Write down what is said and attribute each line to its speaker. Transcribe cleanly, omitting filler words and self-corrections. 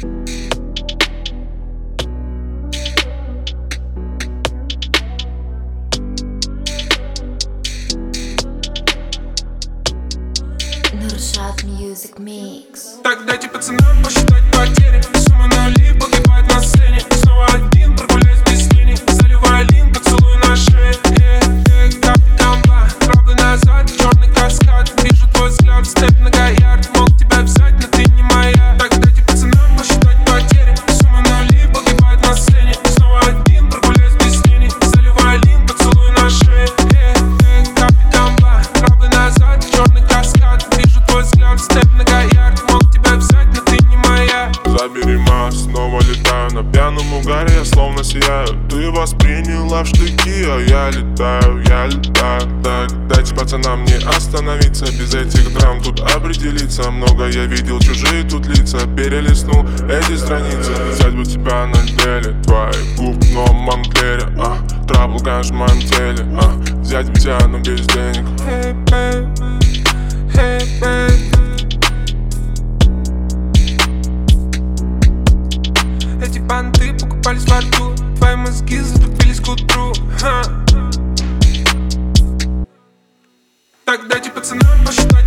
Speaker 1: Нуршат Music Mix.
Speaker 2: Так дайте пацанам посчитать потери. Сумма нули погибает на сцене. Снова один, прогуляюсь без тени. Заливаю лин, поцелуй на шее. Капитан Ба, правда назад, черный каскад. Вижу твой взгляд, степ многоярд. Мог тебя взять, но ты не моя. Так дайте пацанам посчитать потери. Сумма нули погибает на сцене. Снова один, прогуляюсь без тени. Заливаю лин, поцелуй на шее. Капитан Ба, правда назад, черный каскад. Вижу твой взгляд, степ многоярд. Мог тебя взять, но ты не моя.
Speaker 3: Забери масс, снова летаю на пьяном угаре, я словно сияю. Ты восприняла в штыки, а я летаю, я летаю. Так, дайте пацанам не остановиться, без этих драм тут определиться. Много я видел, чужие тут лица, перелистнул эти страницы. Взять бы тебя на деле, твоих губ в новом Монклере, трабл, конечно, в моем теле, взять бы тебя, но без денег.
Speaker 2: Hey baby, hey baby. Эти банты покупались во рту, твои мозги затупились к утру. Так дайте пацанам посчитать